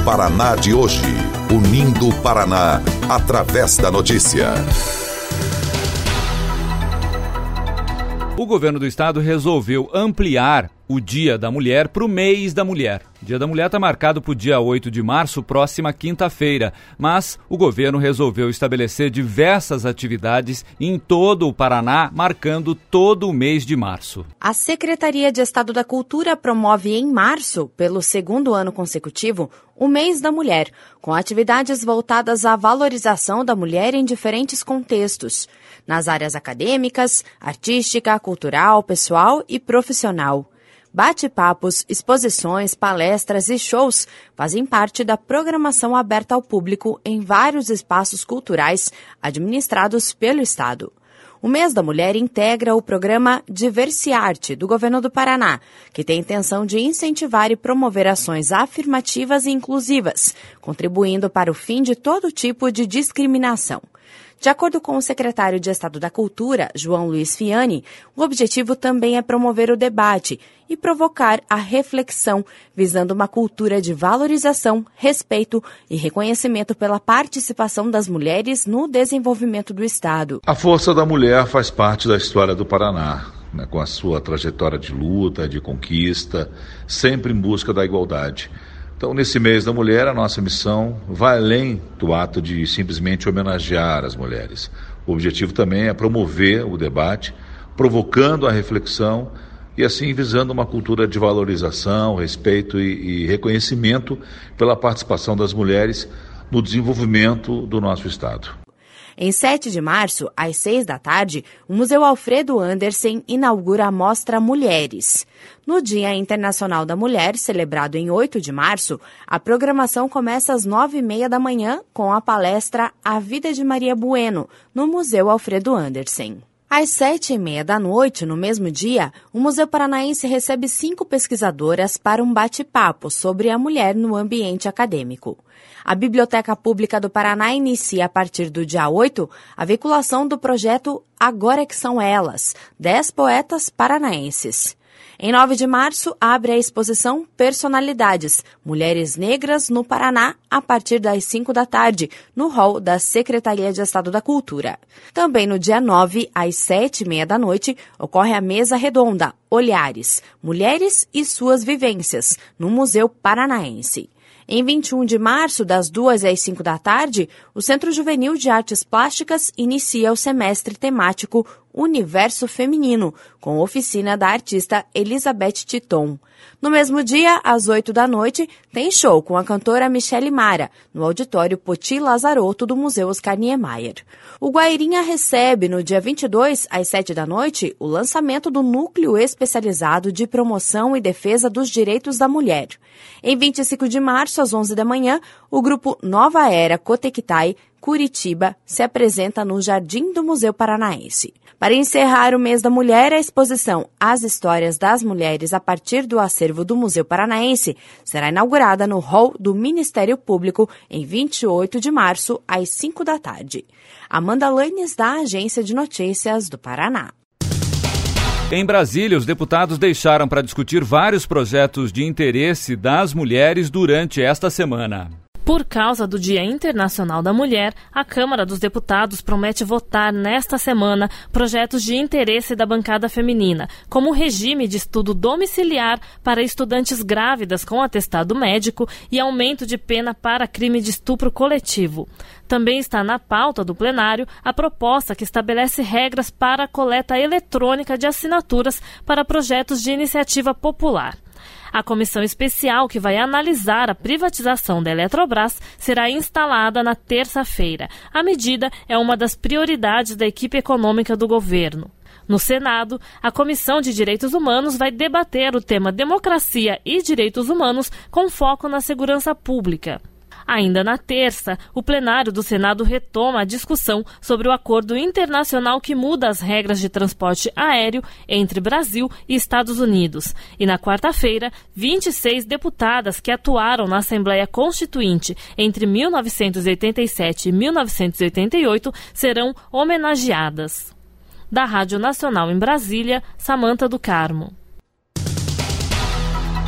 Paraná de hoje. Unindo o Paraná, através da notícia. O governo do estado resolveu ampliar o Dia da Mulher para o mês da mulher. O Dia da Mulher está marcado para o dia 8 de março, próxima quinta-feira, mas o governo resolveu estabelecer diversas atividades em todo o Paraná, marcando todo o mês de março. A Secretaria de Estado da Cultura promove em março, pelo segundo ano consecutivo, o Mês da Mulher, com atividades voltadas à valorização da mulher em diferentes contextos, nas áreas acadêmicas, artística, cultural, pessoal e profissional. Bate-papos, exposições, palestras e shows fazem parte da programação aberta ao público em vários espaços culturais administrados pelo Estado. O Mês da Mulher integra o programa Diversi-Arte do Governo do Paraná, que tem a intenção de incentivar e promover ações afirmativas e inclusivas, contribuindo para o fim de todo tipo de discriminação. De acordo com o secretário de Estado da Cultura, João Luiz Fiani, o objetivo também é promover o debate e provocar a reflexão, visando uma cultura de valorização, respeito e reconhecimento pela participação das mulheres no desenvolvimento do Estado. A força da mulher faz parte da história do Paraná, com a sua trajetória de luta, de conquista, sempre em busca da igualdade. Então, nesse mês da mulher, a nossa missão vai além do ato de simplesmente homenagear as mulheres. O objetivo também é promover o debate, provocando a reflexão e assim visando uma cultura de valorização, respeito e reconhecimento pela participação das mulheres no desenvolvimento do nosso Estado. Em 7 de março, às 6 da tarde, o Museu Alfredo Andersen inaugura a mostra Mulheres. No Dia Internacional da Mulher, celebrado em 8 de março, a programação começa às 9h30 da manhã com a palestra A Vida de Maria Bueno, no Museu Alfredo Andersen. Às 7h30 da noite, no mesmo dia, o Museu Paranaense recebe 5 pesquisadoras para um bate-papo sobre a mulher no ambiente acadêmico. A Biblioteca Pública do Paraná inicia a partir do dia 8 a veiculação do projeto Agora que São Elas, 10 poetas paranaenses. Em 9 de março, abre a exposição Personalidades, Mulheres Negras no Paraná, a partir das 5 da tarde, no hall da Secretaria de Estado da Cultura. Também no dia 9, às 7h30 da noite, ocorre a mesa redonda Olhares, Mulheres e Suas Vivências, no Museu Paranaense. Em 21 de março, das 2 às 5 da tarde, o Centro Juvenil de Artes Plásticas inicia o semestre temático Universo Feminino, com oficina da artista Elizabeth Titon. No mesmo dia, às 8 da noite, tem show com a cantora Michele Mara, no auditório Poti Lazarotto do Museu Oscar Niemeyer. O Guairinha recebe, no dia 22, às 7 da noite, o lançamento do Núcleo Especializado de Promoção e Defesa dos Direitos da Mulher. Em 25 de março, às 11 da manhã, o grupo Nova Era Cotequitae Curitiba se apresenta no Jardim do Museu Paranaense. Para encerrar o mês da mulher, a exposição As Histórias das Mulheres a partir do acervo do Museu Paranaense será inaugurada no hall do Ministério Público em 28 de março, às 5 da tarde. Amanda Lanes, da Agência de Notícias do Paraná. Em Brasília, os deputados deixaram para discutir vários projetos de interesse das mulheres durante esta semana. Por causa do Dia Internacional da Mulher, a Câmara dos Deputados promete votar nesta semana projetos de interesse da bancada feminina, como o regime de estudo domiciliar para estudantes grávidas com atestado médico e aumento de pena para crime de estupro coletivo. Também está na pauta do plenário a proposta que estabelece regras para a coleta eletrônica de assinaturas para projetos de iniciativa popular. A comissão especial que vai analisar a privatização da Eletrobras será instalada na terça-feira. A medida é uma das prioridades da equipe econômica do governo. No Senado, a Comissão de Direitos Humanos vai debater o tema democracia e direitos humanos com foco na segurança pública. Ainda na terça, o plenário do Senado retoma a discussão sobre o acordo internacional que muda as regras de transporte aéreo entre Brasil e Estados Unidos. E na quarta-feira, 26 deputadas que atuaram na Assembleia Constituinte entre 1987 e 1988 serão homenageadas. Da Rádio Nacional em Brasília, Samanta do Carmo.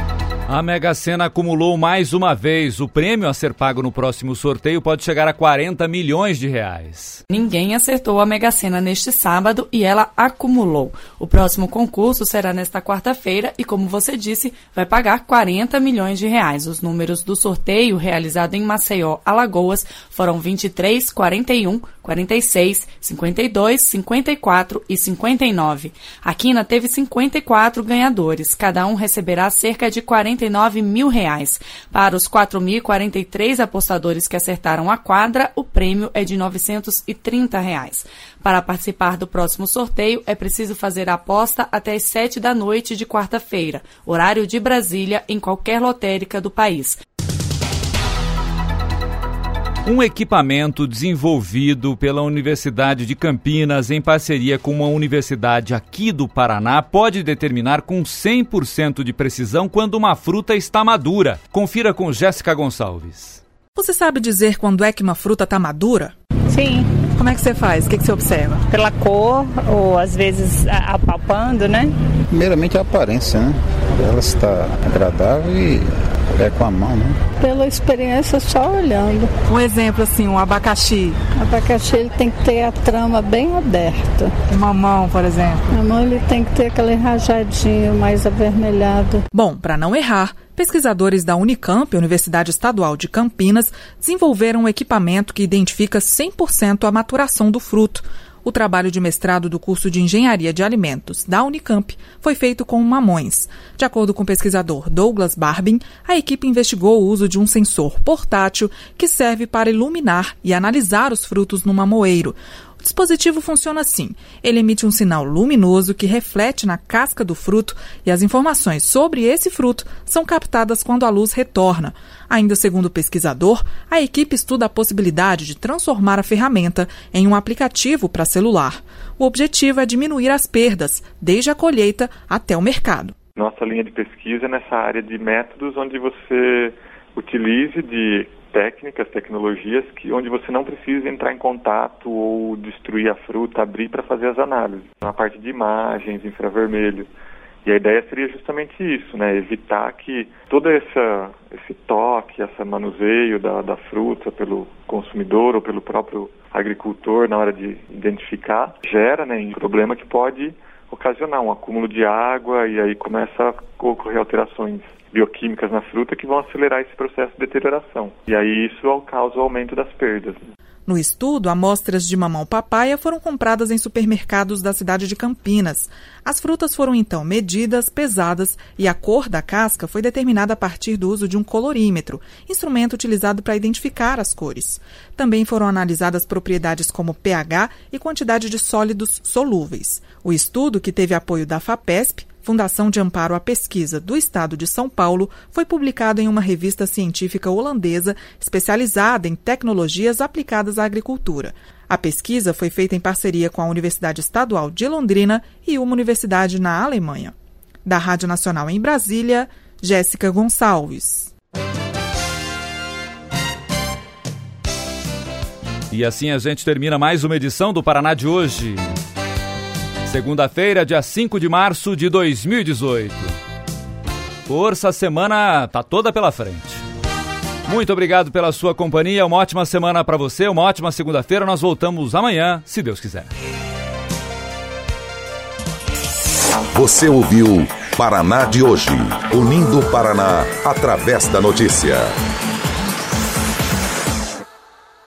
A Mega Sena acumulou mais uma vez. O prêmio a ser pago no próximo sorteio pode chegar a 40 milhões de reais. Ninguém acertou a Mega Sena neste sábado e ela acumulou. O próximo concurso será nesta quarta-feira e, como você disse, vai pagar 40 milhões de reais. Os números do sorteio realizado em Maceió, Alagoas, foram 23, 41, 46, 52, 54 e 59. A Quina teve 54 ganhadores. Cada um receberá cerca de 49 mil reais. Para os 4.043 apostadores que acertaram a quadra, o prêmio é de 930 reais. Para participar do próximo sorteio, é preciso fazer a aposta até às 7 da noite de quarta-feira, horário de Brasília, em qualquer lotérica do país. Um equipamento desenvolvido pela Universidade de Campinas em parceria com uma universidade aqui do Paraná pode determinar com 100% de precisão quando uma fruta está madura. Confira com Jéssica Gonçalves. Você sabe dizer quando é que uma fruta está madura? Sim. Como é que você faz? O que você observa? Pela cor, ou às vezes apalpando, né? Primeiramente a aparência, né? Ela está agradável e é com a mão, né? Pela experiência, só olhando. Um exemplo assim, um abacaxi. O abacaxi ele tem que ter a trama bem aberta. Um mamão, por exemplo. O mamão ele tem que ter aquele rajadinho mais avermelhado. Bom, para não errar, pesquisadores da Unicamp, Universidade Estadual de Campinas, desenvolveram um equipamento que identifica 100% a maturação do fruto. O trabalho de mestrado do curso de Engenharia de Alimentos da Unicamp foi feito com mamões. De acordo com o pesquisador Douglas Barbin, a equipe investigou o uso de um sensor portátil que serve para iluminar e analisar os frutos no mamoeiro. O dispositivo funciona assim. Ele emite um sinal luminoso que reflete na casca do fruto e as informações sobre esse fruto são captadas quando a luz retorna. Ainda segundo o pesquisador, a equipe estuda a possibilidade de transformar a ferramenta em um aplicativo para celular. O objetivo é diminuir as perdas, desde a colheita até o mercado. Nossa linha de pesquisa é nessa área de métodos onde você utilize de técnicas, tecnologias onde você não precisa entrar em contato ou destruir a fruta, abrir para fazer as análises. Na parte de imagens, infravermelho. E a ideia seria justamente isso, né? Evitar que todo esse toque, esse manuseio da fruta pelo consumidor ou pelo próprio agricultor na hora de identificar, gera, né, um problema que pode ocasionar um acúmulo de água e aí começa a ocorrer alterações bioquímicas na fruta que vão acelerar esse processo de deterioração. E aí isso causa o aumento das perdas. No estudo, amostras de mamão-papaya foram compradas em supermercados da cidade de Campinas. As frutas foram então medidas, pesadas e a cor da casca foi determinada a partir do uso de um colorímetro, instrumento utilizado para identificar as cores. Também foram analisadas propriedades como pH e quantidade de sólidos solúveis. O estudo, que teve apoio da FAPESP, Fundação de Amparo à Pesquisa do Estado de São Paulo, foi publicado em uma revista científica holandesa especializada em tecnologias aplicadas à agricultura. A pesquisa foi feita em parceria com a Universidade Estadual de Londrina e uma universidade na Alemanha. Da Rádio Nacional em Brasília, Jéssica Gonçalves. E assim a gente termina mais uma edição do Paraná de hoje. Segunda-feira, dia 5 de março de 2018. Força, a semana tá toda pela frente. Muito obrigado pela sua companhia, uma ótima semana para você, uma ótima segunda-feira. Nós voltamos amanhã, se Deus quiser. Você ouviu Paraná de hoje, unindo o Paraná através da notícia.